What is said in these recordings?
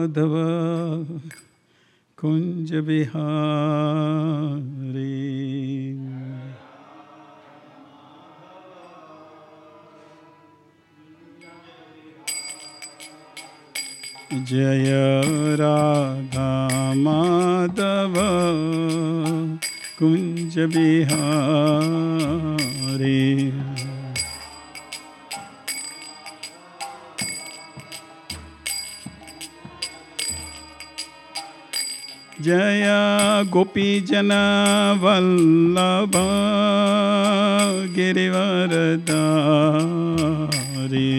माधव कुंज बिहारी। जय राधा माधव कुंज बिहारी। जय गोपी जन वल्लभ गिरिवरधारी।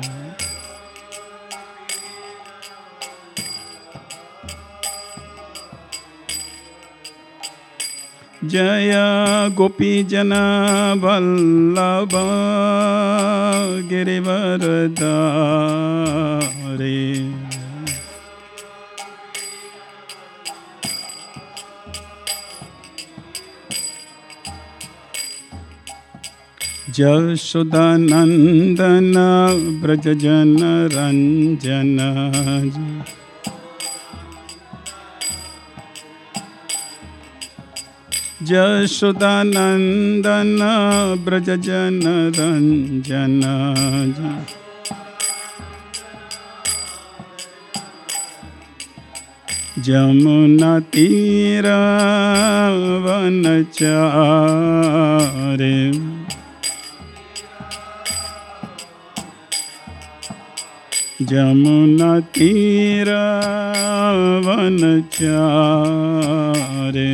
जय गोपी जन वल्लभ गिरिवरधारी। यशोदानंदन ब्रज जन रंजन। यशोदानंदन ब्रज जन रंजन। जमुना तीर वनचारे। जमुना तीर वनचारे।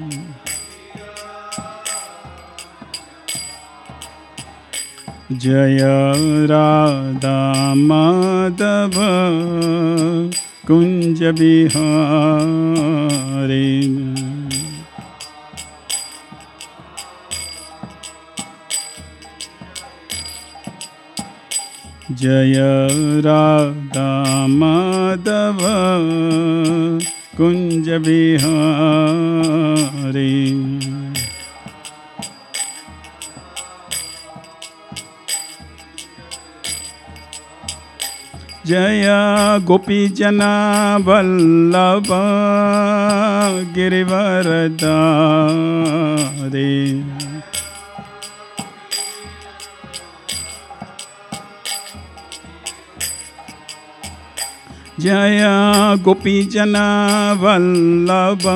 जय राधा माधव कुंज बिहारी। जय राधा माधव कुंज बिहारी। जय गोपी जन वल्लभ गिरिवरधारी। जय गोपी जन वल्लभ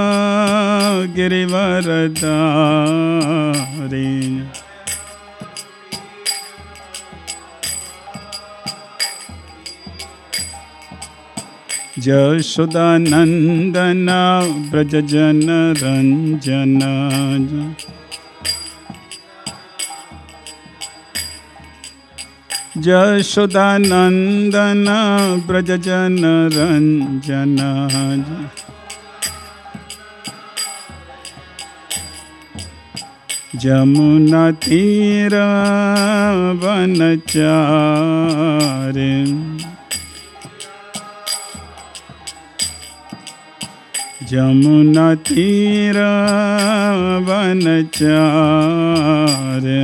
गिरिवरधारी। यशोदानंदन ब्रज जन रंजन। यशोदानंदन ब्रज जन रंजन। जमुना तीर वनचारे। जमुना तीर वनचारे।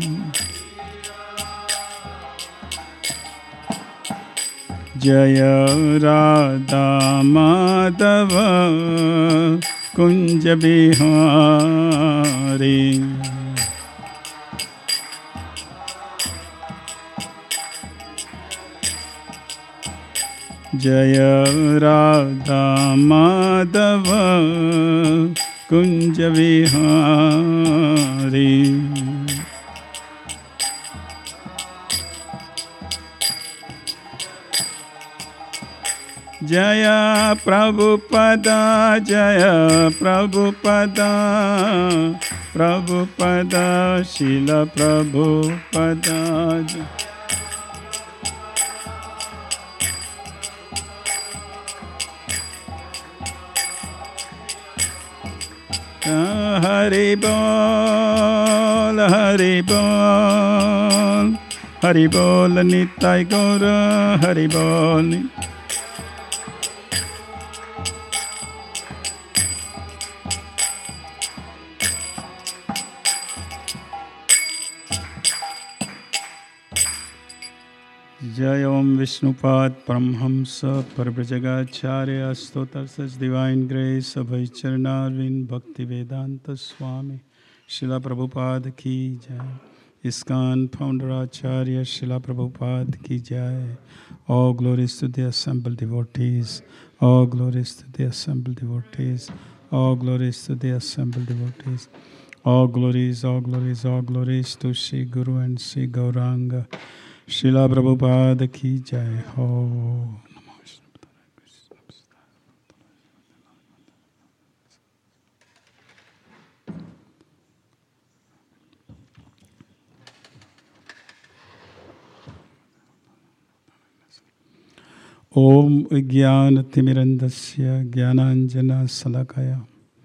जय राधा माधव कुंज बिहारी। जय राधा माधव कुंज बिहारी। जय प्रभुपदा जय प्रभुपदा। प्रभुपदा शील प्रभुपदा। हरि बोल हरि बोल। हरि बोल निताय गौर हरि बोल। जय ओम विष्णुपाद परमहंस परब्रजगाचार्य स्तोत्रस डिवाइन ग्रेस अभय चरणारविंद भक्ति वेदांत स्वामी शिला प्रभुपाद की जय। इस्कॉन फाउंडर आचार्य शिला प्रभुपाद की जय। All glories to the assembled devotees. All glories to the assembled devotees. All glories to the assembled devotees. All glories, all glories, all glories to Shri Guru and Shri Gauranga. Srila Prabhupada ki jai ho. Om Vijnanatimirandasya Jnananjana Salakaya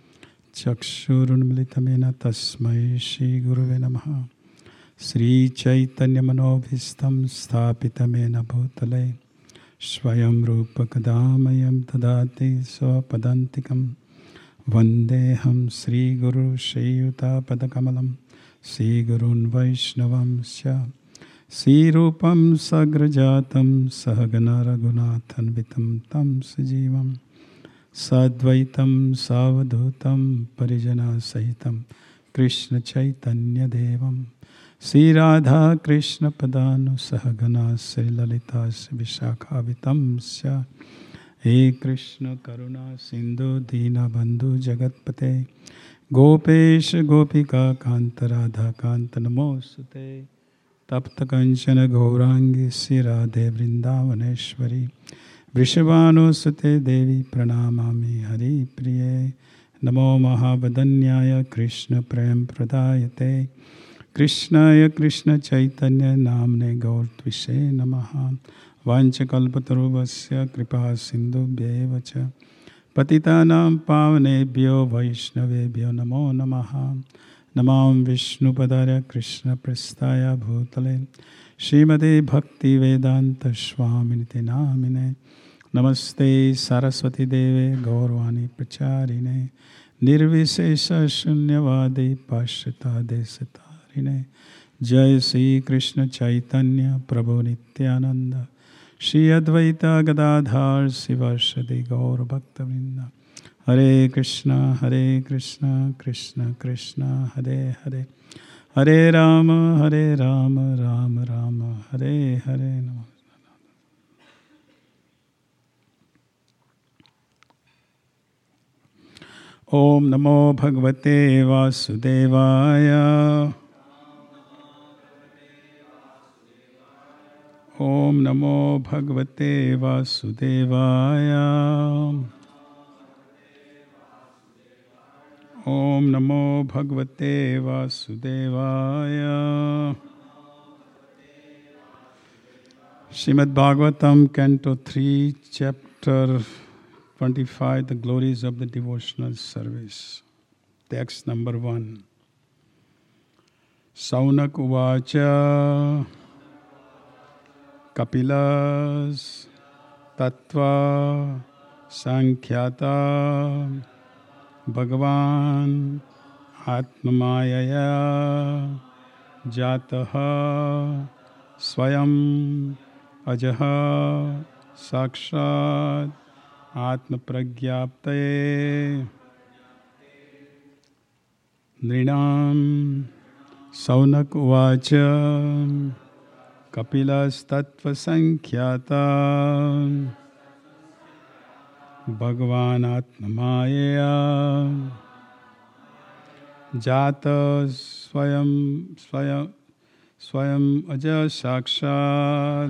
Chakshurunmilitamena Tasmai Shri Guruve Namaha. Sri Chaitanya Manobhistam Sthapitamena Bhutale Swayam Rupa Kadamayam Tadati Swapadantikam Vandeham Sri Guru Shri Yuta Padakamalam Sri Gurun Vaishnavam Sya Sri Rupam Sagrajatam Sahagana Raghunathan Vitam Tam Sajivam Sadvaitam Savadhutam Parijana Sahitam Krishna Chaitanya Devam Sri Radha Krishna Padanu Sahagana Sri Lalita Vishakhavitam Sya He Krishna Karuna Sindhu Dina Bandhu Jagatpate Gopesh Gopika Kanta Radha Kanta Namosute Tapta Kanchana Gaurangi Sri Radhe Vrindavaneshwari Vrishabhanusute Devi Pranamami Hari Priye Namo Mahavadanyaya Krishna Prem Pradayate Krishnaya Krishna Chaitanya Namne Gaur Tvishe Namaha Vanchakalpatarubhasya Kripa Sindhu Bhyevacha Patitanam Pavanebhyo Vaishnavebhyo Namo Namaha Namam Vishnupadaya Krishna Prasthaya Bhutale Srimate Bhakti Vedanta Swaminite Namine Namaste Saraswati Deve Gaurvani Pracharine Nirvishesha Shunyavadi Pashrita Desatarine Jai Sri Krishna Chaitanya Prabhu Nityananda Shri Advaita Gadadhar Sivasadi Gaur Bhaktavrinda Hare Krishna Krishna Krishna Hare Hare Hare Rama Rama Rama Hare Hare. Om Namo Bhagavate Vasudevaya. Om Namo Bhagavate Vasudevaya. Om Namo Bhagavate Vasudevaya. Srimad Bhagavatam, Canto 3, Chapter 25, The Glories of the Devotional Service. Text number 1. Saunak Uvacha Kapilas Tattva Sankhyata Bhagavan Atmamayaya Jataha Swayam Ajaha Sakshat Atma Pragyaptaye Nrinam Saunak Uvacha Kapilas Tattva Sankhyata Bhagavan Atmamaya Jata Swayam Aja Sakshat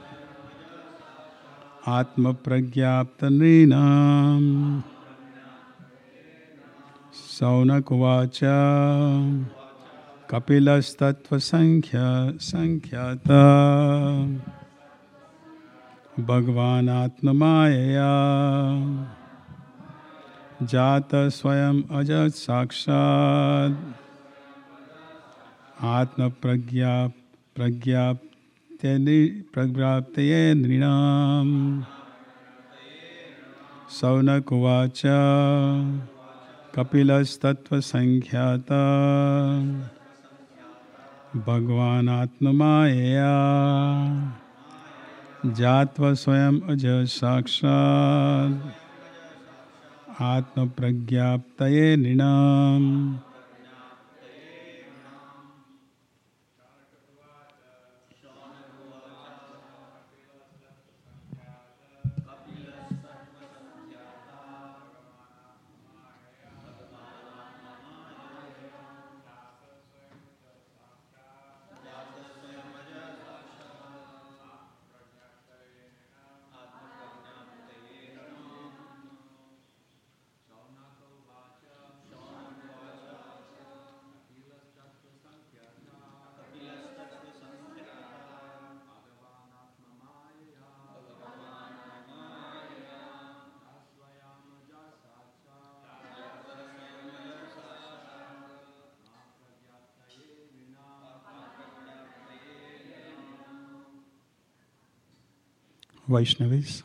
Atma Pragyapta Nrinam Saunak Uvacha Kapilas Tattva Sankhyata Bhagavan Atmamaya Jata Swayam Ajat Sakshat Atma Pragyaptaye Nrinam Saunak Uvacha Kapilas Tattva Sankhyata Bhagavan Atmamaya Jatva Swayam Aja Sakshat Atma Pragyaptaye Ninam. Vaishnavis.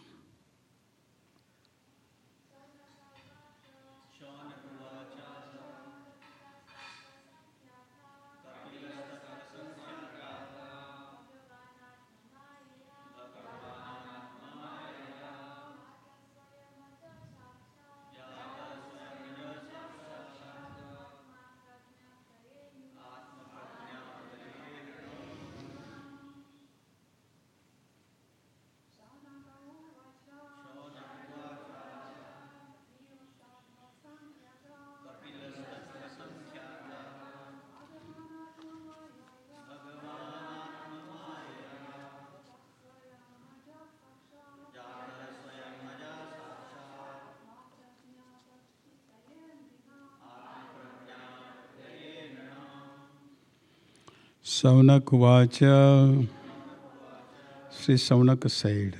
Saunak Vacha, Sri Saunak said,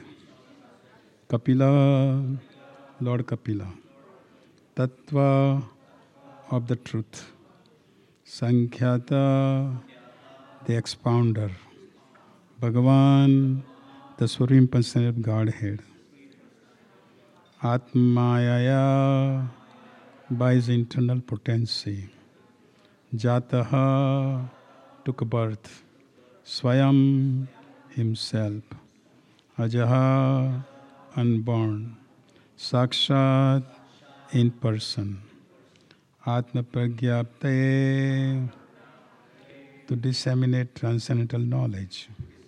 Kapila, Lord Kapila, Tattva of the truth, Sankhyata, the expounder, Bhagavan, the Supreme Personality of Godhead, Atmayaya, by his internal potency, Jataha, took birth, Swayam, himself, Ajaha, unborn, Sakshat, in person, Atma Pragyaptaye, to disseminate transcendental knowledge,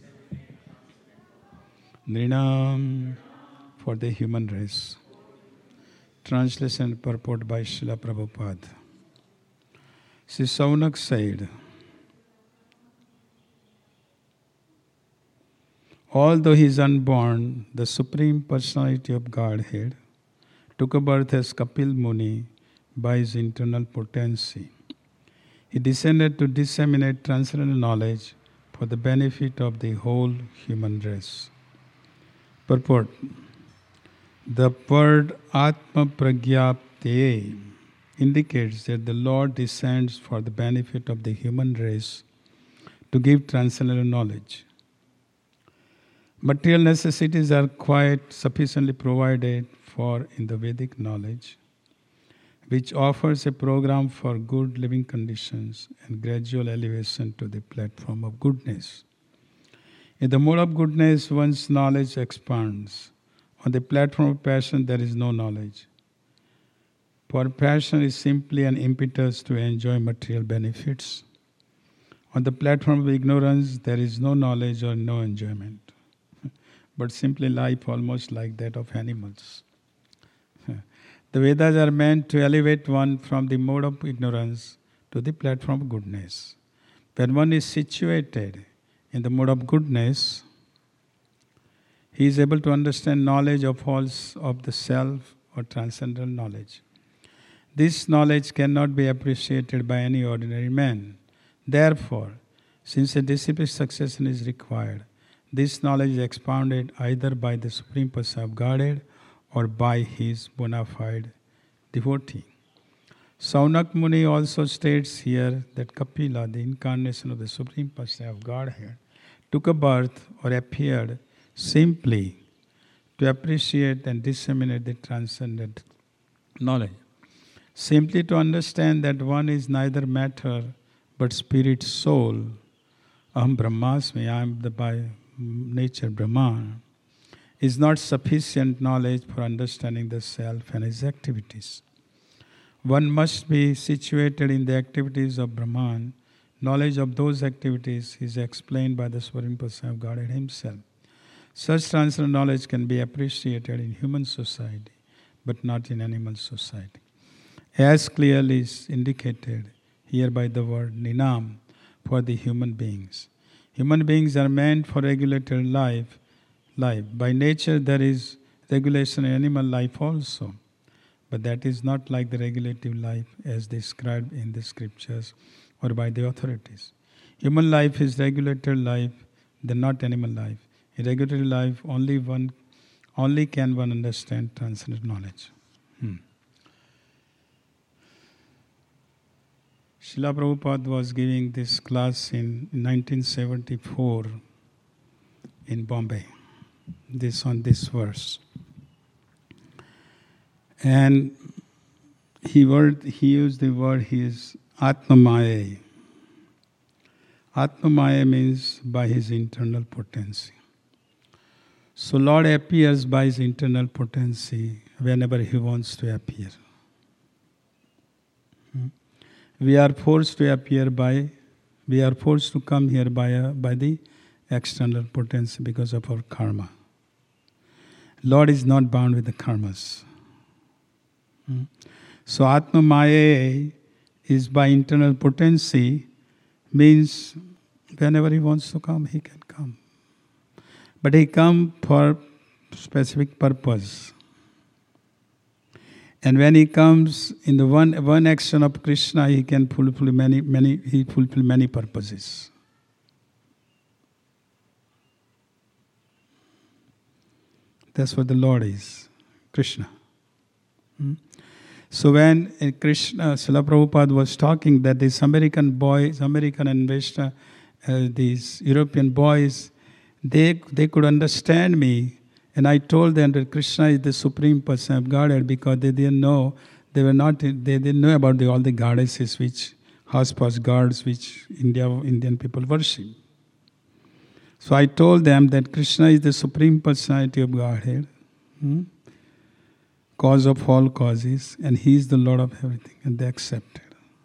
Nrinam, for the human race. Translation and purport by Srila Prabhupada. Sri Saunak said, although he is unborn, the Supreme Personality of Godhead took a birth as Kapil Muni by his internal potency. He descended to disseminate transcendental knowledge for the benefit of the whole human race. Purport. The word Atma Pragyapte indicates that the Lord descends for the benefit of the human race to give transcendental knowledge. Material necessities are quite sufficiently provided for in the Vedic knowledge, which offers a program for good living conditions and gradual elevation to the platform of goodness. In the mode of goodness, one's knowledge expands. On the platform of passion, there is no knowledge. For passion is simply an impetus to enjoy material benefits. On the platform of ignorance, there is no knowledge or no enjoyment, but simply life almost like that of animals. The Vedas are meant to elevate one from the mode of ignorance to the platform of goodness. When one is situated in the mode of goodness, he is able to understand knowledge of all of the self or transcendental knowledge. This knowledge cannot be appreciated by any ordinary man. Therefore, since a disciplic succession is required, this knowledge is expounded either by the Supreme Person of Godhead or by his bona fide devotee. Saunak Muni also states here that Kapila, the incarnation of the Supreme Person of Godhead, took a birth or appeared simply to appreciate and disseminate the transcendent knowledge. Simply to understand that one is neither matter but spirit soul. Aham Brahmasmi, I am the by nature Brahman. is not sufficient knowledge for understanding the self and his activities. One must be situated in the activities of Brahman. Knowledge of those activities is explained by the Supreme Person of Godhead himself. Such transcendental knowledge can be appreciated in human society, but not in animal society. As clearly is indicated here by the word ninam for the human beings. Human beings are meant for regulated life. By nature there is regulation in animal life also. But that is not like the regulative life as described in the scriptures or by the authorities. Human life is regulated life, then not animal life. In regulated life, only can one understand transcendental knowledge. Srila Prabhupada was giving this class in 1974 in Bombay. On this verse. And he used the word, he is Atmamaya. Atmamaya means by his internal potency. So Lord appears by his internal potency whenever he wants to appear. We are forced to come here by the external potency because of our karma. Lord is not bound with the karmas. So Atma Maya is by internal potency, means whenever he wants to come, he can come. But he comes for specific purpose. And when he comes in the one action of Krishna, he can fulfill many purposes. That's what the Lord is, Krishna. So when Krishna, Srila Prabhupada was talking that these American investor, these European boys, they could understand me, and I told them that Krishna is the Supreme Person of Godhead because they didn't know about all the goddesses, which house-pass gods, which Indian people worship. So I told them that Krishna is the Supreme Personality of Godhead, cause of all causes, and He is the Lord of everything, and they accepted.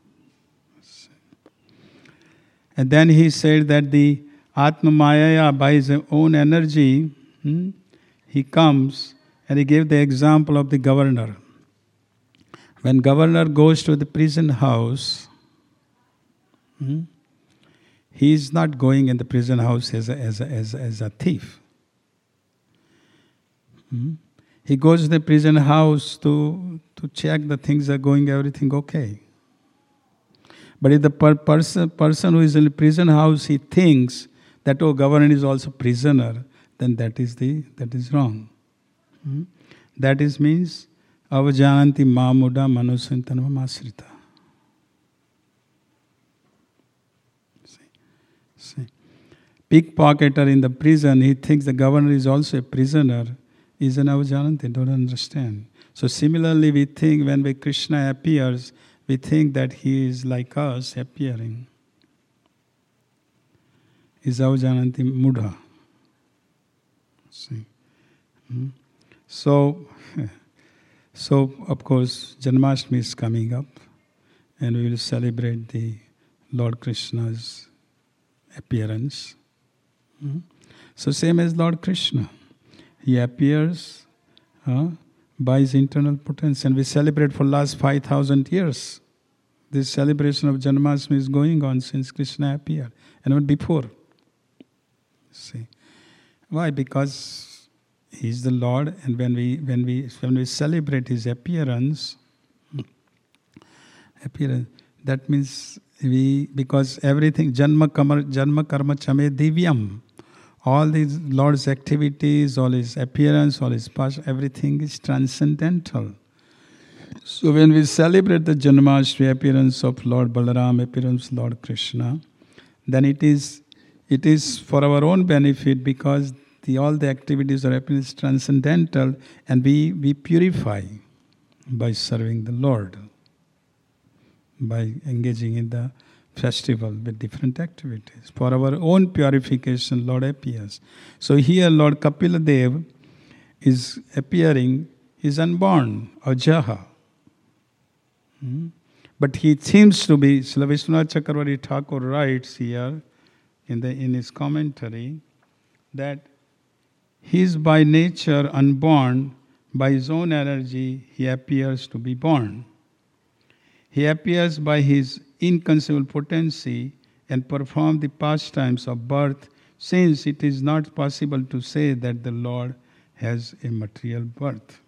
And then he said that the Atma Maya, by his own energy, he comes, and he gave the example of the governor. When governor goes to the prison house, he is not going in the prison house as a thief. He goes to the prison house to check the things are going, everything okay. But if the person who is in the prison house, he thinks that, governor is also prisoner, then that is wrong. That means avajananti mamuda manusintanam asrita. See. Pickpocketer in the prison, he thinks the governor is also a prisoner, is an avajananti, don't understand. So similarly, we think when Krishna appears, we think that he is like us appearing. Is avajananti mudha. See. So of course, Janmashtami is coming up, and we will celebrate the Lord Krishna's appearance. So same as Lord Krishna. He appears by his internal potency, and we celebrate for last 5,000 years. This celebration of Janmashtami is going on since Krishna appeared, and even before. See, why? Because he is the Lord, and when we celebrate his appearance, that means because everything janma karma chame divyam. All these Lord's activities, all his appearance, all his past, everything is transcendental. So when we celebrate the Janmashtami, appearance of Lord Balaram, appearance of Lord Krishna, then it is for our own benefit, because all the activities are happening is transcendental, and we purify by serving the Lord, by engaging in the festival with different activities. For our own purification, Lord appears. So here Lord Kapila Dev, is appearing, is unborn, Ajaha. But he seems to be, Srila Vishwanath Chakravarti Thakur writes here in his commentary that he is by nature unborn, by his own energy he appears to be born. He appears by his inconceivable potency and performs the pastimes of birth, since it is not possible to say that the Lord has a material birth.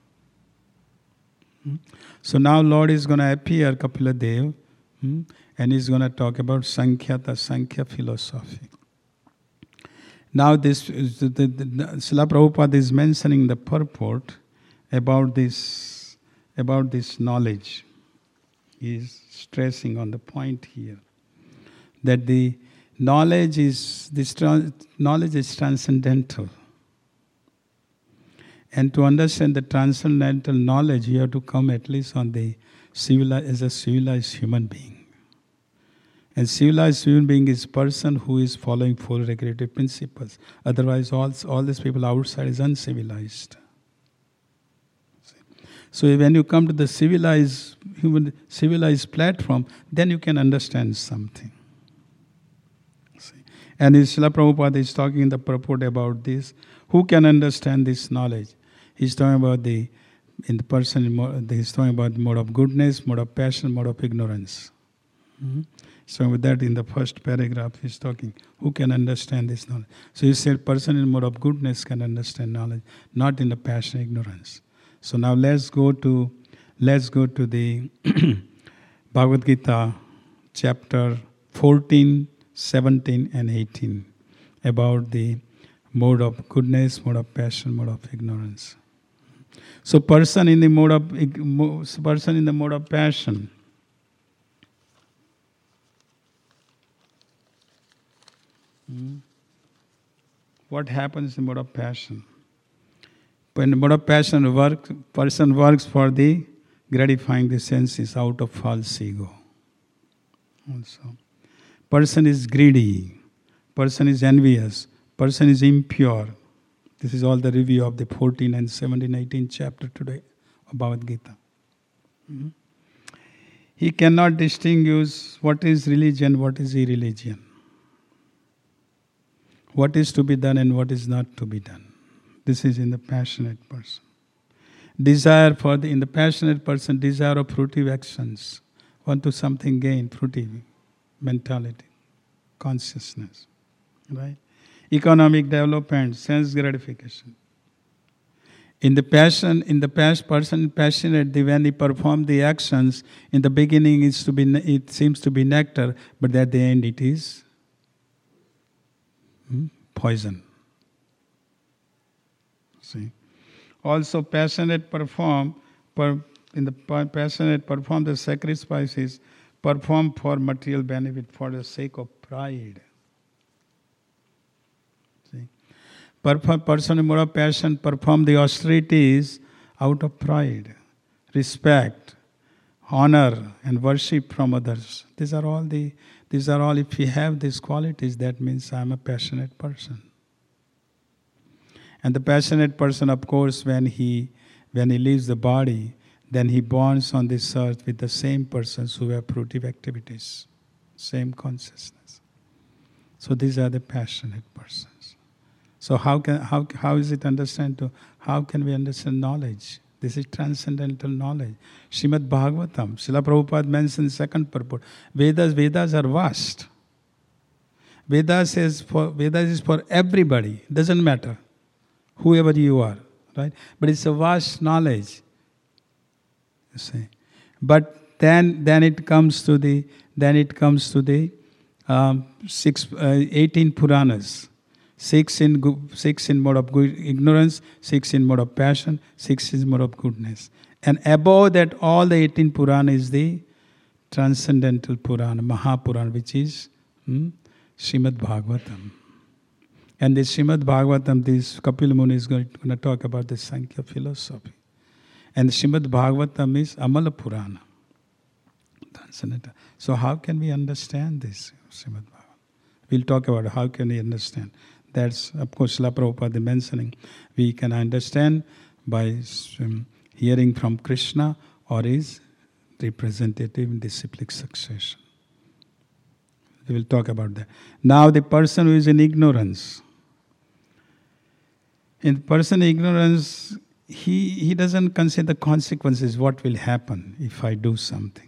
So now Lord is going to appear, Kapila Dev, and he's going to talk about Sankhya philosophy. Now this, Srila Prabhupada is mentioning the purport about this knowledge. He is stressing on the point here that the knowledge is transcendental. And to understand the transcendental knowledge, you have to come at least on the as a civilized human being. And civilized human being is person who is following four regulative principles. Otherwise, all these people outside is uncivilized. So when you come to the civilized platform, then you can understand something. And Srila Prabhupada is talking in the purport about this. Who can understand this knowledge? He's talking about he's talking about mode of goodness, mode of passion, mode of ignorance. So with that, in the first paragraph, he's talking, who can understand this knowledge? So he said, person in mode of goodness can understand knowledge, not in the passion, ignorance. So now let's go to the Bhagavad Gita, chapter 14, 17, and 18, about the mode of goodness, mode of passion, mode of ignorance. So person in the mode of passion. What happens in the mode of passion? When the mode of passion person works for the gratifying the senses out of false ego. Also, person is greedy, person is envious, person is impure. This is all the review of the 14 and 17, 18 chapter today of Bhagavad Gita. He cannot distinguish what is religion, what is irreligion. What is to be done and what is not to be done. This is in the passionate person. In the passionate person, desire of fruitive actions. Want to something gain, fruitive mentality, consciousness. Right? Economic development, sense gratification. In the person passionate, when he performs the actions, in the beginning it seems to be nectar, but at the end it is poison. See. Also, passionate perform the sacrifices perform for material benefit for the sake of pride. See. Person in mode of passion perform the austerities out of pride, respect, honor, and worship from others. These are all. If we have these qualities, that means I am a passionate person. And the passionate person, of course, when he leaves the body, then he bonds on this earth with the same persons who have fruitive activities, same consciousness. So these are the passionate persons. So how is it understand? How can we understand knowledge? This is transcendental knowledge. Srimad Bhagavatam, Srila Prabhupada mentions second purport. Vedas are vast. Vedas is for everybody. Doesn't matter whoever you are, right? But it's a vast knowledge. You see. But then it comes to the 18 Puranas. 6 in mode of ignorance, 6 in mode of passion, 6 in mode of goodness. And above that, all the 18 Purana is the transcendental Purana, Mahapurana, which is Srimad Bhagavatam. And this Srimad Bhagavatam, this Kapil Muni is going to talk about the Sankhya philosophy. And Srimad Bhagavatam is Amala Purana. Transcendental. So how can we understand this Srimad Bhagavatam? We'll talk about how can we understand That's, of course, Srila Prabhupada mentioning. We can understand by hearing from Krishna or his representative in disciplic succession. We will talk about that. Now the person who is in ignorance. In person in ignorance, he doesn't consider the consequences, what will happen if I do something.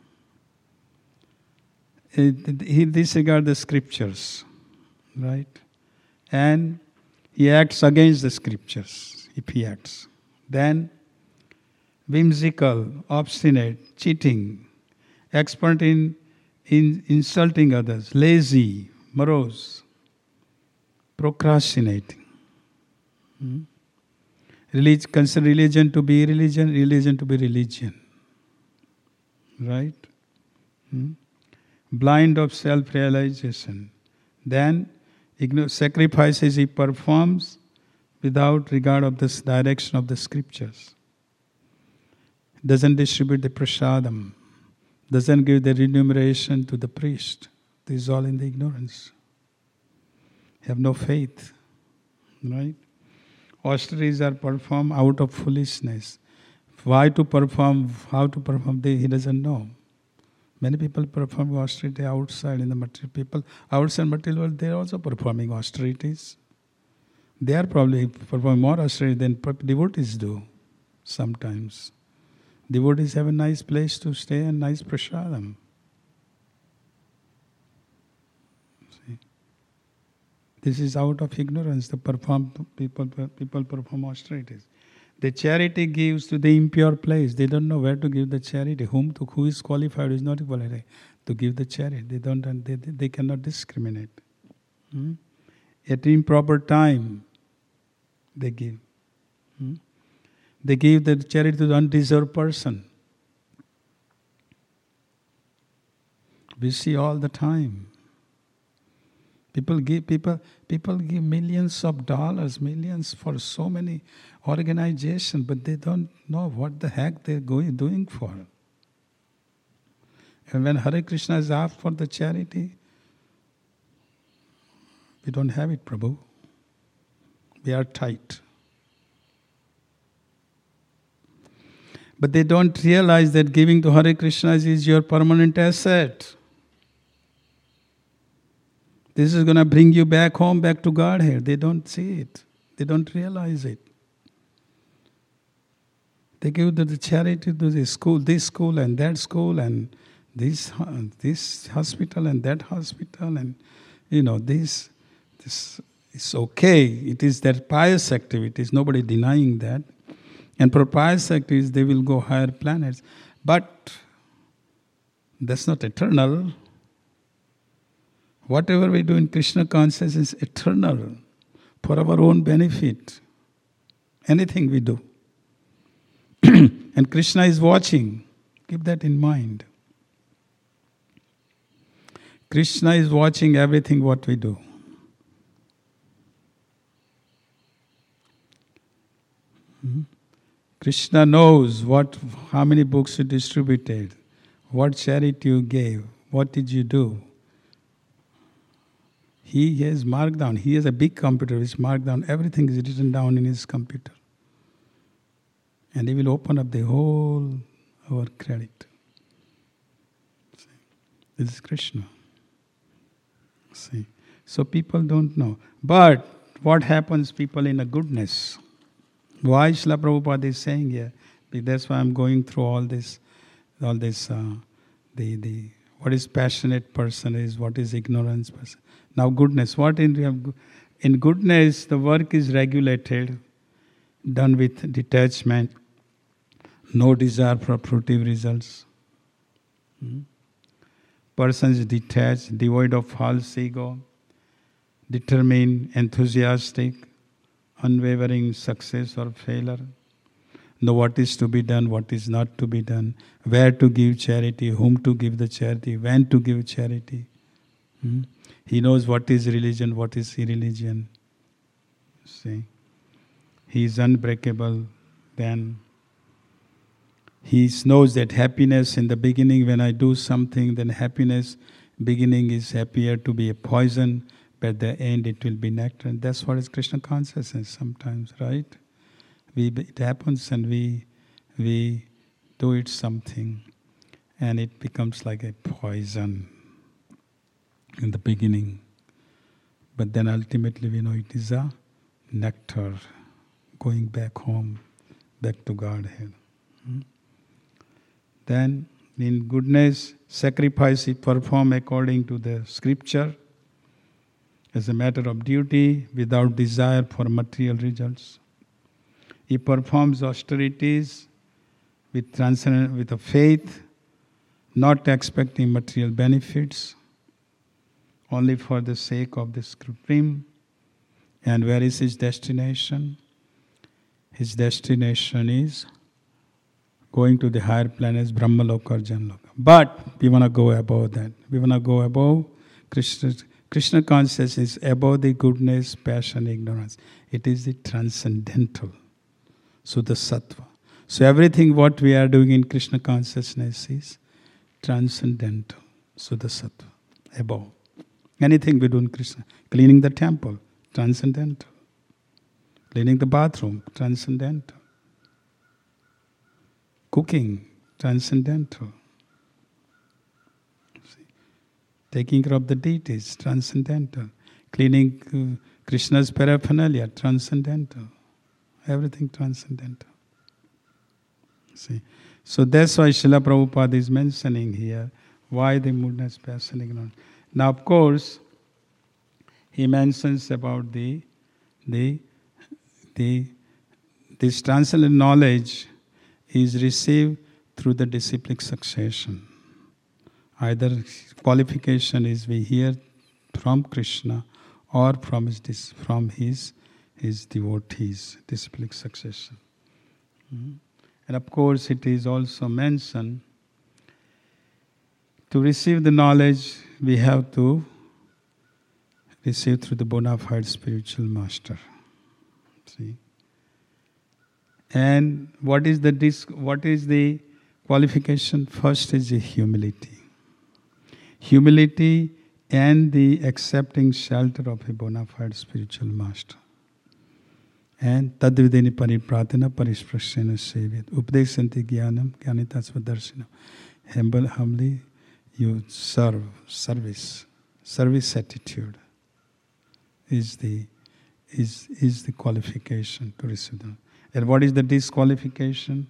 He disregards the scriptures, right? And he acts against the scriptures, if he acts. Then, whimsical, obstinate, cheating, expert in insulting others, lazy, morose, procrastinating. Consider religion to be religion, religion to be religion. Right? Blind of self-realization. Then, sacrifices he performs without regard of this direction of the scriptures. Doesn't distribute the prasadam. Doesn't give the remuneration to the priest. This is all in the ignorance. Have no faith. Right? Austerities are performed out of foolishness. Why to perform, how to perform, he doesn't know. Many people perform austerity outside in the material. People outside material world, they are also performing austerities. They are probably performing more austerity than devotees do sometimes. Devotees have a nice place to stay and nice prasadam. See? This is out of ignorance. People perform austerities. The charity gives to the impure place. They don't know where to give the charity. Who is qualified, who is not qualified to give the charity. They cannot discriminate. At improper time, they give. They give the charity to the undeserved person. We see all the time. People give millions of dollars, millions for so many organizations, but they don't know what the heck they're doing for. And when Hare Krishna is asked for the charity, we don't have it, Prabhu. We are tight. But they don't realize that giving to Hare Krishna is your permanent asset. This is going to bring you back home, back to Godhead. They don't see it. They don't realize it. They give the charity to this school and that school and this hospital and that hospital, and this is okay. It is their pious activities. Nobody denying that. And for pious activities, they will go higher planets. But that's not eternal. Whatever we do in Krishna consciousness is eternal, for our own benefit. Anything we do. And Krishna is watching. Keep that in mind. Krishna is watching everything what we do. Krishna knows how many books you distributed, what charity you gave, what did you do. He has marked down. He has a big computer which marked down. Everything is written down in his computer. And he will open up the whole our credit. See? This is Krishna. See? So people don't know. But what happens, people in a goodness? Why Srila Prabhupada is saying here? That's why I'm going through all this. What is passionate person is, what is ignorance person. Now goodness, in goodness the work is regulated, done with detachment, no desire for fruitive results. Person is detached, devoid of false ego, determined, enthusiastic, unwavering success or failure. Know what is to be done, what is not to be done, where to give charity, whom to give the charity, when to give charity. He knows what is religion, what is irreligion. See, he is unbreakable. Then he knows that happiness in the beginning, when I do something, then happiness beginning is happier to be a poison, but at the end it will be nectar. And that's what is Krishna consciousness sometimes, right? It happens and we do it something and it becomes like a poison in the beginning. But then ultimately we know it is a nectar going back home, back to Godhead. Then in goodness, sacrifice is performed according to the scripture as a matter of duty without desire for material results. He performs austerities with transcendent, with a faith, not expecting material benefits, only for the sake of the Supreme. And where is his destination? His destination is going to the higher planets, Brahmaloka or Janloka. But we want to go above that. We want to go above Krishna consciousness, above the goodness, passion, ignorance. It is the transcendental, Suddha Sattva. So everything what we are doing in Krishna consciousness is transcendental, Suddha Sattva, above. Anything we do in Krishna, cleaning the temple, transcendental. Cleaning the bathroom, transcendental. Cooking, transcendental. See? Taking care of the deities, transcendental. Cleaning Krishna's paraphernalia, transcendental. Everything transcendental. See? So that's why Srila Prabhupada is mentioning here why the moodness, passion, ignorance. Now, of course, he mentions about this transcendent knowledge is received through the disciplic succession. Either qualification is we hear from Krishna or from his devotees, disciplic succession. And of course, it is also mentioned to receive the knowledge, we have to receive through the bona fide spiritual master. See? And what is the qualification? First is the humility. Humility and the accepting shelter of a bona fide spiritual master. And tadvideni paripratana parisprasena sevyat. Updesanti jnanam jnanita svadarshina. Humbly you serve, service attitude is the qualification to receive them. And what is the disqualification?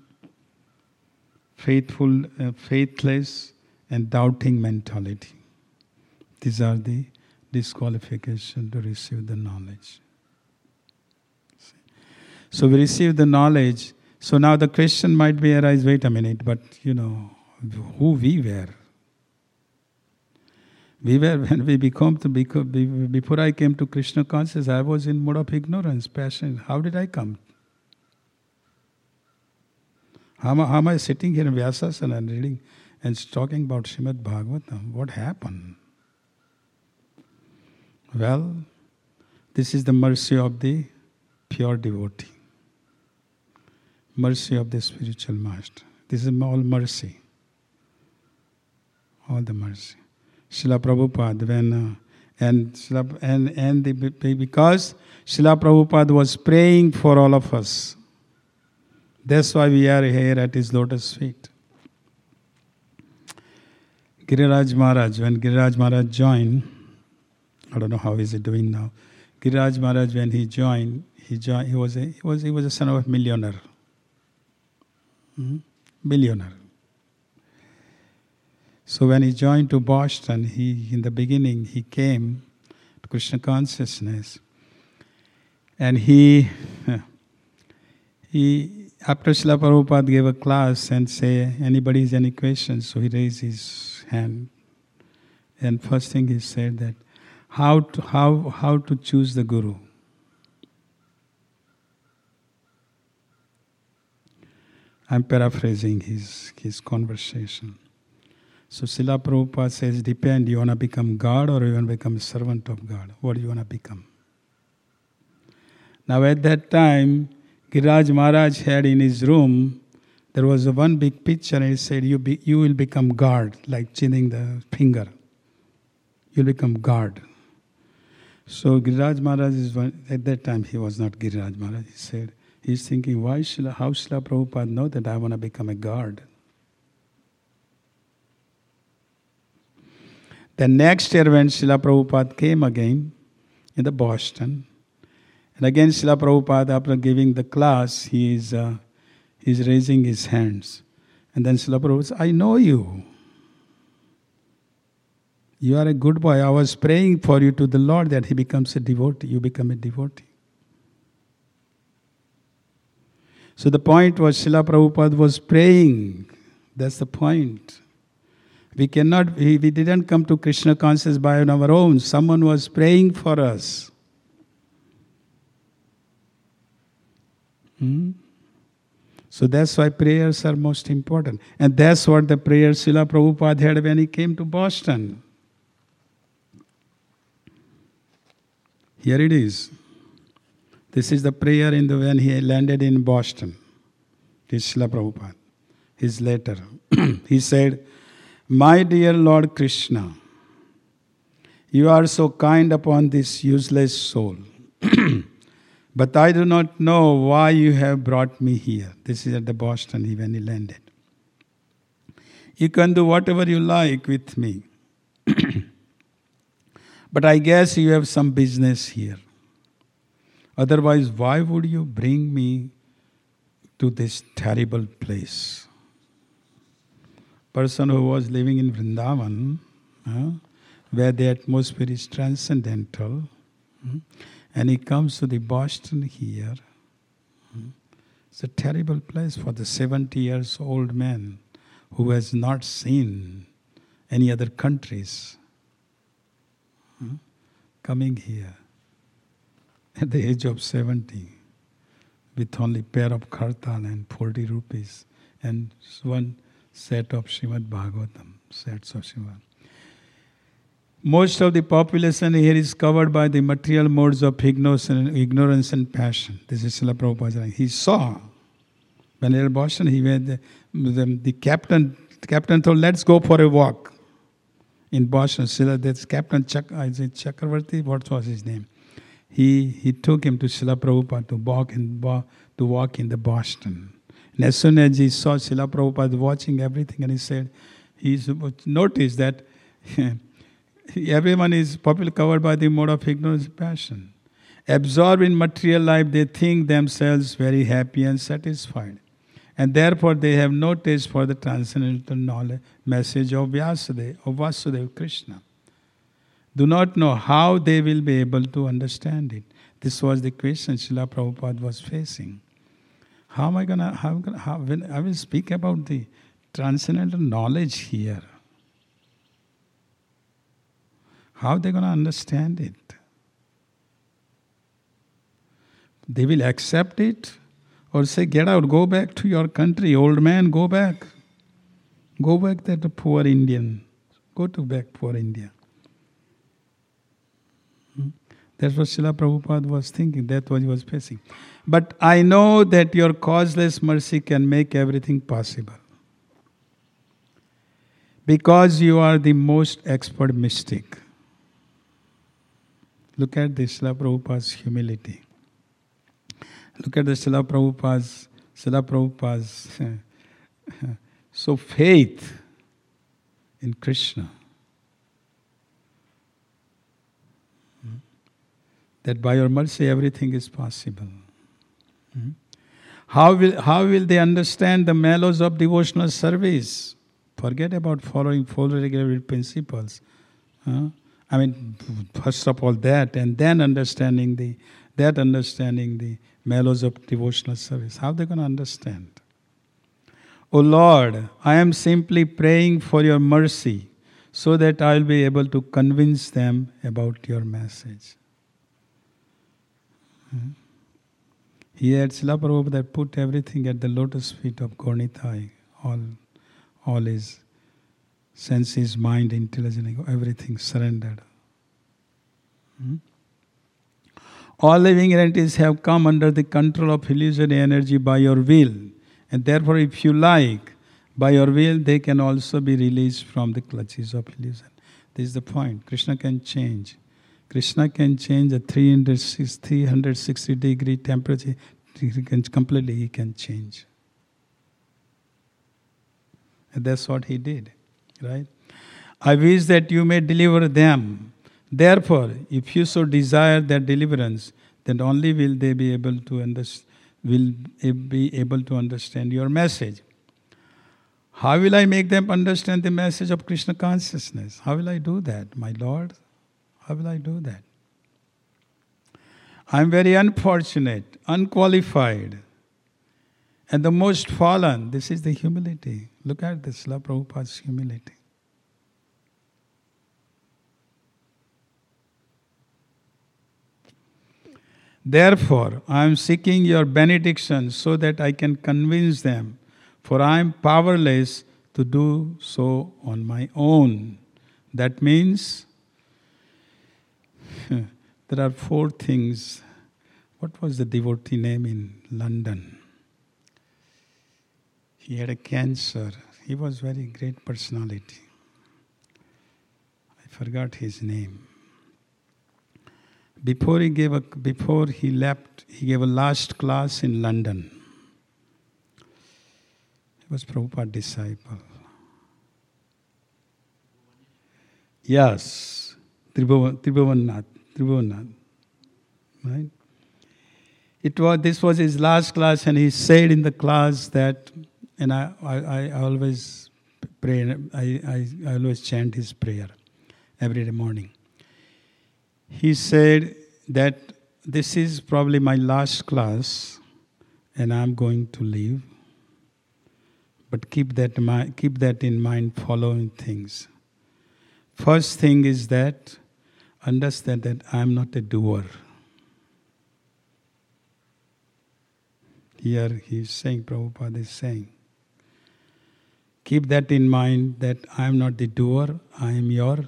Faithless and doubting mentality. These are the disqualification to receive the knowledge. So we receive the knowledge. So now the question might be arise, wait a minute, but who we were. We were, when we before I came to Krishna consciousness, I was in mode of ignorance, passion. How did I come? How am I sitting here in Vyasasana and reading and talking about Srimad Bhagavatam? What happened? Well, this is the mercy of the pure devotee. Mercy of the spiritual master. This is all mercy. All the mercy. Srila Prabhupada, because Srila Prabhupada was praying for all of us. That's why we are here at his lotus feet. Giriraj Maharaj, when Giriraj Maharaj joined, I don't know how is he doing now. Giriraj Maharaj, when he joined, he was a son of a millionaire. Billionaire. So when he joined to Boston, in the beginning he came to Krishna consciousness, and he after Srila Prabhupada gave a class and say, anybody has any questions? So he raised his hand, and first thing he said that how to choose the guru. I'm paraphrasing his conversation. So Srila Prabhupada says, depend, you want to become God or you want to become a servant of God? What do you want to become? Now at that time, Giriraj Maharaj had in his room, there was one big picture and he said, you will become God, like chinning the finger. You'll become God. So Giriraj Maharaj at that time he was not Giriraj Maharaj. He said, he's thinking, how Srila Prabhupada know that I want to become a god? The next year when Srila Prabhupada came again in the Boston, and again Srila Prabhupada, after giving the class, he's raising his hands. And then Srila Prabhupada says, I know you. You are a good boy. I was praying for you to the Lord that he becomes a devotee. You become a devotee. So the point was Srila Prabhupada was praying. That's the point. We didn't come to Krishna consciousness by our own. Someone was praying for us. So that's why prayers are most important. And that's what the prayer Srila Prabhupada had when he came to Boston. Here it is. This is the prayer when he landed in Boston. This is Srila Prabhupada. His letter. He said, My dear Lord Krishna, you are so kind upon this useless soul. But I do not know why you have brought me here. This is at the Boston when he landed. You can do whatever you like with me. But I guess you have some business here. Otherwise, why would you bring me to this terrible place? Person who was living in Vrindavan, where the atmosphere is transcendental, and he comes to the Boston here. It's a terrible place for the 70 years old man who has not seen any other countries. Coming here at the age of 70 with only pair of kartal and 40 rupees and one set of Srimad Bhagavatam, sets of Srimad. Most of the population here is covered by the material modes of ignorance and passion. This is Srila Prabhupada. He saw, when in Boston, he went, the captain told, let's go for a walk. In Boston, this Captain Chakravarti, what was his name? He took him to Srila Prabhupada to walk in the Boston. And as soon as he saw Srila Prabhupada watching everything, and he said, he noticed that everyone is covered by the mode of ignorance and passion. Absorbed in material life, they think themselves very happy and satisfied. And therefore they have no taste for the transcendental knowledge, message of Vasudeva Krishna. Do not know how they will be able to understand it. This was the question Srila Prabhupada was facing. How when I will speak about the transcendental knowledge here? How are they going to understand it? They will accept it or say, get out, go back to your country, old man, go back. Go back there to poor Indian. Go to back poor India. That's what Srila Prabhupada was thinking. That's what he was facing. But I know that your causeless mercy can make everything possible. Because you are the most expert mystic. Look at the Srila Prabhupada's humility. Look at the Srila Prabhupada's so faith in Krishna. That by your mercy everything is possible. How will they understand the mellows of devotional service? Forget about following full regulated principles. First of all that, and then understanding the mellows of devotional service. How are they going to understand? O Lord, I am simply praying for your mercy so that I will be able to convince them about your message. He had Srila Prabhupada put everything at the lotus feet of Gaurnitai, all his senses, mind, intelligence, everything surrendered. All living entities have come under the control of illusory energy by your will. And therefore, if you like, by your will, they can also be released from the clutches of illusion. This is the point. Krishna can change. Krishna can change a 360 degree temperature. He can change. And that's what he did, right? I wish that you may deliver them. Therefore, if you so desire their deliverance, then only will they be able to understand your message. How will I make them understand the message of Krishna consciousness? How will I do that, my Lord? How will I do that? I am very unfortunate, unqualified, and the most fallen. This is the humility. Look at this, Srila Prabhupada's humility. Therefore, I am seeking your benediction so that I can convince them, for I am powerless to do so on my own. That means there are 4 things. What was the devotee name in London? He had a cancer. He was very great personality. I forgot his name. Before he left, he gave a last class in London. He was Prabhupada's disciple. Yes, Tribhuvannath. Right? This was his last class, and he said in the class that, and I always pray, I always chant his prayer every morning. He said that this is probably my last class and I'm going to leave. But keep that in mind, following things. First thing is that understand that I'm not a doer. Here he is saying, Prabhupada is saying, keep that in mind that I am not the doer, I am your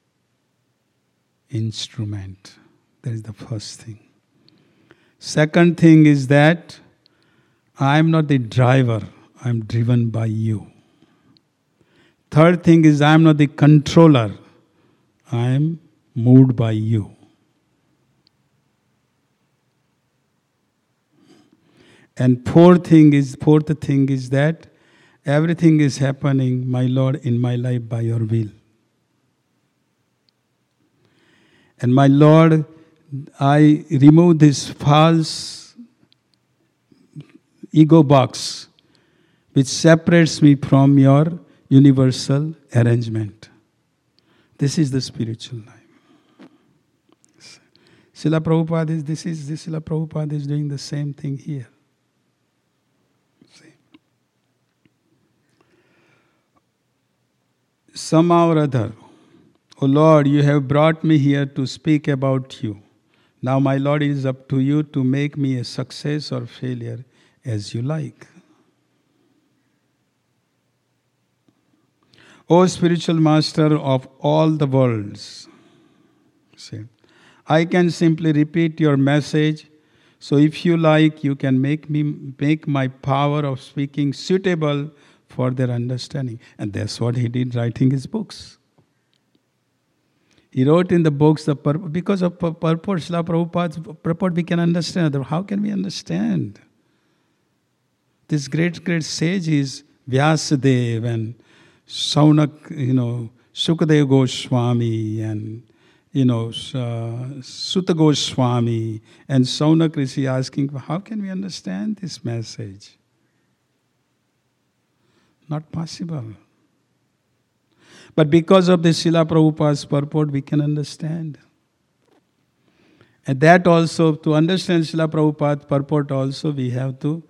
instrument. That is the first thing. Second thing is that I am not the driver, I am driven by you. Third thing is I am not the controller, I am moved by you. And fourth thing is that everything is happening, my Lord, in my life by your will. And my Lord, I remove this false ego box which separates me from your universal arrangement. This is the spiritual life. Srila Prabhupada is doing the same thing here. See? Somehow or other, O Lord, you have brought me here to speak about you. Now, my Lord, it is up to you to make me a success or failure as you like. O spiritual master of all the worlds, see, I can simply repeat your message. So if you like, you can make my power of speaking suitable for their understanding. And that's what he did writing his books. He wrote in the books, because of purport, Srila Prabhupada's purport, we can understand. How can we understand? This great sages, Vyasadeva and Saunak, Sukadeva Goswami and, Sutta Goswami and Saunak Rishi asking, how can we understand this message? Not possible. But because of the Srila Prabhupada's purport, we can understand. And that also, to understand Srila Prabhupada's purport also, we have to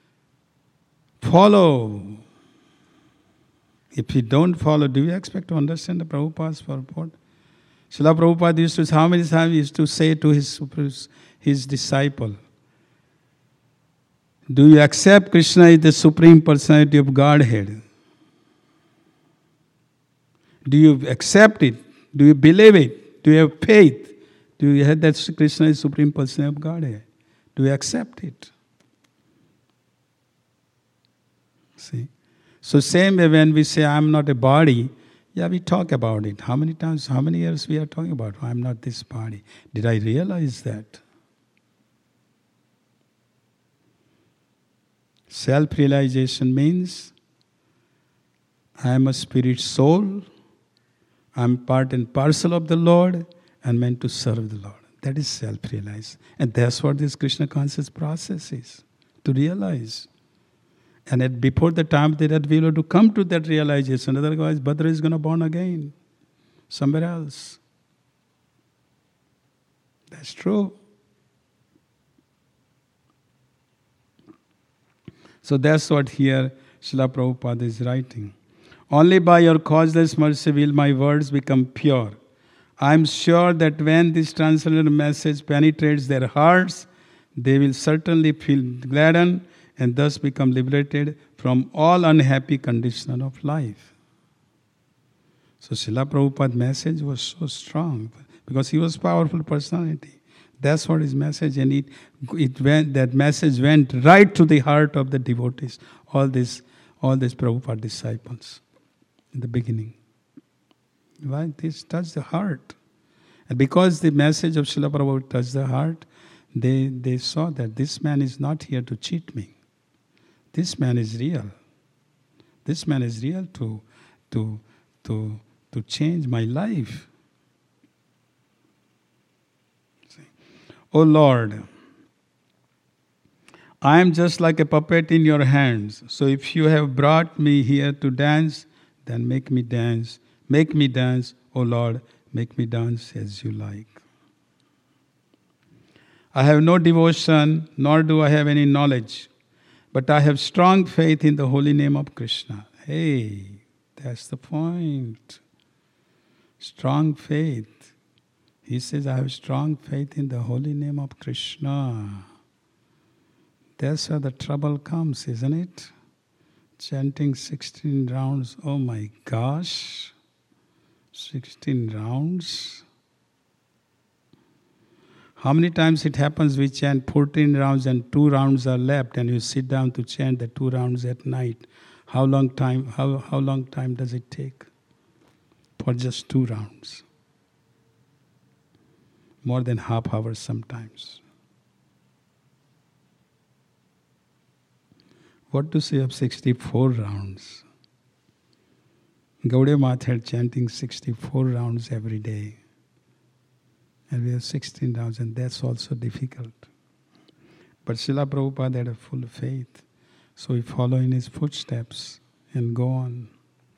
follow. If we don't follow, do we expect to understand the Prabhupada's purport? Srila Prabhupada how many times he used to say to his disciple, do you accept Krishna is the Supreme Personality of Godhead? Do you accept it? Do you believe it? Do you have faith? Do you have that Krishna is Supreme Personality of Godhead? Do you accept it? See? So same way when we say I am not a body, Yeah, we talk about it. How many times, how many years we are talking about? I'm not this body. Did I realize that? Self-realization means I am a spirit soul. I'm part and parcel of the Lord and meant to serve the Lord. That is self-realized. And that's what this Krishna conscious process is, to realize. And before the time that we will have to come to that realization, otherwise Bhadra is going to born again, somewhere else. That's true. So that's what here Srila Prabhupada is writing. Only by your causeless mercy will my words become pure. I am sure that when this transcendental message penetrates their hearts, they will certainly feel gladdened and thus become liberated from all unhappy condition of life. So Srila Prabhupada's message was so strong because he was a powerful personality. That's what his message, and that message went right to the heart of the devotees, all these Prabhupada disciples in the beginning. Right? This touched the heart. And because the message of Srila Prabhupada touched the heart, they saw that this man is not here to cheat me. This man is real. This man is real to change my life. O Lord, I am just like a puppet in your hands. So if you have brought me here to dance, then make me dance. Make me dance, O Lord, make me dance as you like. I have no devotion, nor do I have any knowledge, but I have strong faith in the holy name of Krishna. Hey, that's the point. Strong faith. He says, I have strong faith in the holy name of Krishna. That's where the trouble comes, isn't it? Chanting 16 rounds. Oh my gosh. 16 rounds. How many times it happens we chant 14 rounds and 2 rounds are left and you sit down to chant the 2 rounds at night? How long time does it take? For just 2 rounds. More than half hour sometimes. What to say of 64 rounds? Gaudiya Math had chanting 64 rounds every day. And we have 16 rounds, and that's also difficult. But Srila Prabhupada had a full faith. So we follow in his footsteps and go on.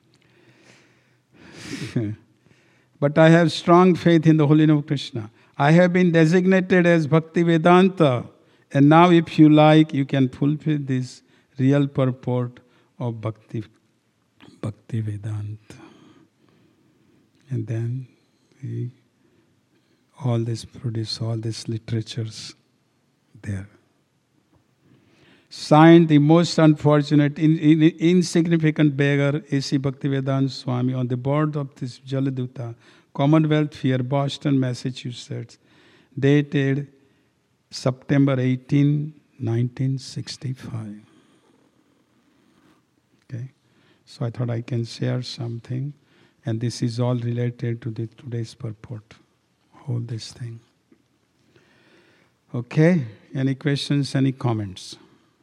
But I have strong faith in the holy name of Krishna. I have been designated as Bhakti Vedanta. And now if you like, you can fulfill this real purport of Bhakti Vedanta. And then we all these literatures there. Signed, the most unfortunate, insignificant beggar, A.C. Bhaktivedanta Swami, on the board of this Jaladuta, Commonwealth Fair, Boston, Massachusetts, dated September 18, 1965. Okay, so I thought I can share something, and this is all related to today's purport. Whole this thing. Okay, any questions, any comments?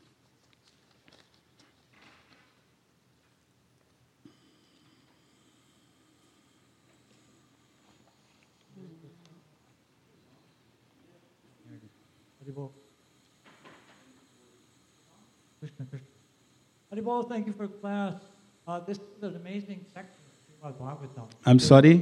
Haribol. Krishna. Haribol, thank you for class. This is an amazing section of Srimad Bhagavatam. I'm sorry?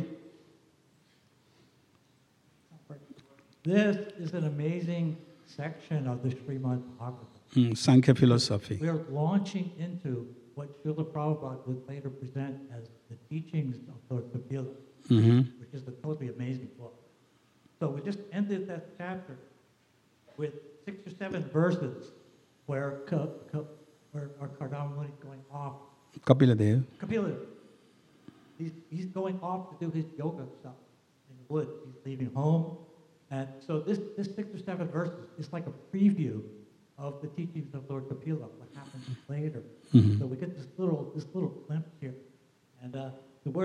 This is an amazing section of the Srimad Bhagavatam. Sankhya philosophy. We are launching into what Srila Prabhupada would later present as the teachings of Lord Kapila, which is a totally amazing book. So we just ended that chapter with 6 or 7 verses where our Kardama Muni is going off. Kapila Dev. Kapila, he's going off to do his yoga stuff in the woods. He's leaving home. And so this 6 or 7 verses is like a preview of the teachings of Lord Kapila, what happens later. So we get this little glimpse here. And the word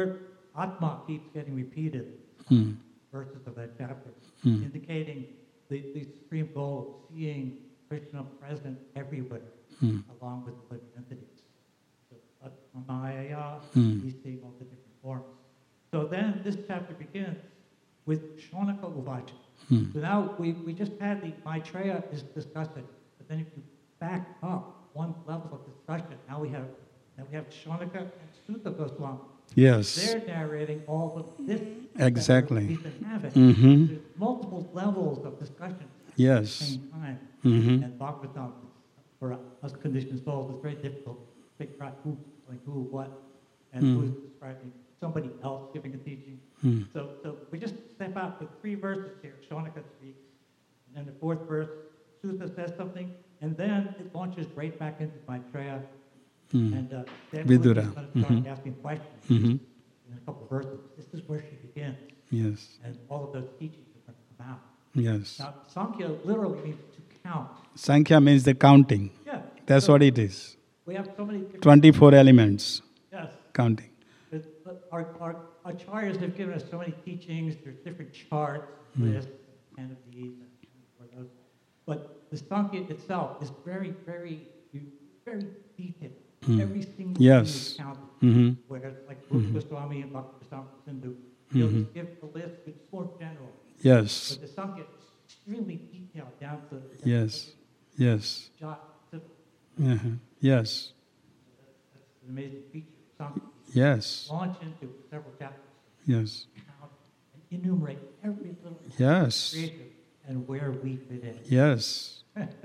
Atma keeps getting repeated, Mm. verses of that chapter, Mm. indicating the supreme goal of seeing Krishna present everywhere, Mm. along with the living entities. So Atmamaya, Mm. he's seeing all the different forms. So then this chapter begins with Shaunaka Uvacha. Mm. So now we just had the Maitreya is discussion, but then if you back up one level of discussion, now we have Shaunaka and Sutta Goswami. Yes. They're narrating all of this Exactly. that we've been having. Mm-hmm. There's multiple levels of discussion at Yes. the same time. Mm-hmm. And Bhagavatam, for us conditioned souls, is very difficult to figure out who's telling who, what, and Mm. who's describing somebody else giving a teaching. Mm. So we just step out with 3 verses here. Shaunaka speaks, and then the 4th verse, Sutta says something, and then it launches right back into Maitreya. Mm. And then Vidura. we're going to start Mhm. asking questions Mhm. in a couple of verses. This is where she begins, Yes. and all of those teachings are going to come out. Yes. Now, Sankhya literally means to count. Sankhya means the counting. Yeah. That's so what it is. We have so many different... 24 elements. Yes. Counting. But our acharyas have given us so many teachings. There's different charts, Mm. lists, canopies, and for those. But the Sankhya itself is very, very, very detailed. Mm. Every single Yes. thing is counted. Mm-hmm. Whereas like Rupa Goswami and Bhakti Sindhu, they'll Mhm. just give the list, it's more general. Yes. But the Sankhya is extremely detailed down to Yes. Yes. jot. So Uh-huh. Yes. that's an amazing feature of Sankhya. Yes. Launch into several chapters, Yes. count, and enumerate every little Yes. creative and where we fit in. Yes.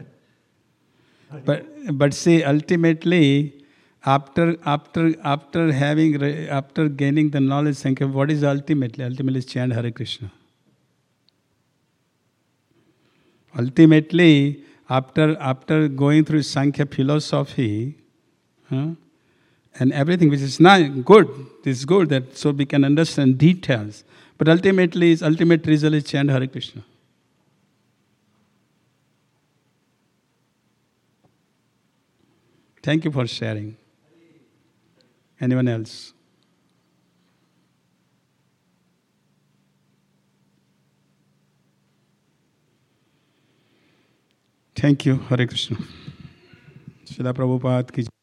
But see, ultimately, after gaining the knowledge, Sankhya, what is ultimately? Ultimately, is chant Hare Krishna. Ultimately, after going through Sankhya philosophy, and everything which is not good, is good that so we can understand details. But ultimately, its ultimate result is chant Hare Krishna. Thank you for sharing. Anyone else? Thank you, Hare Krishna. Srila Prabhupada ki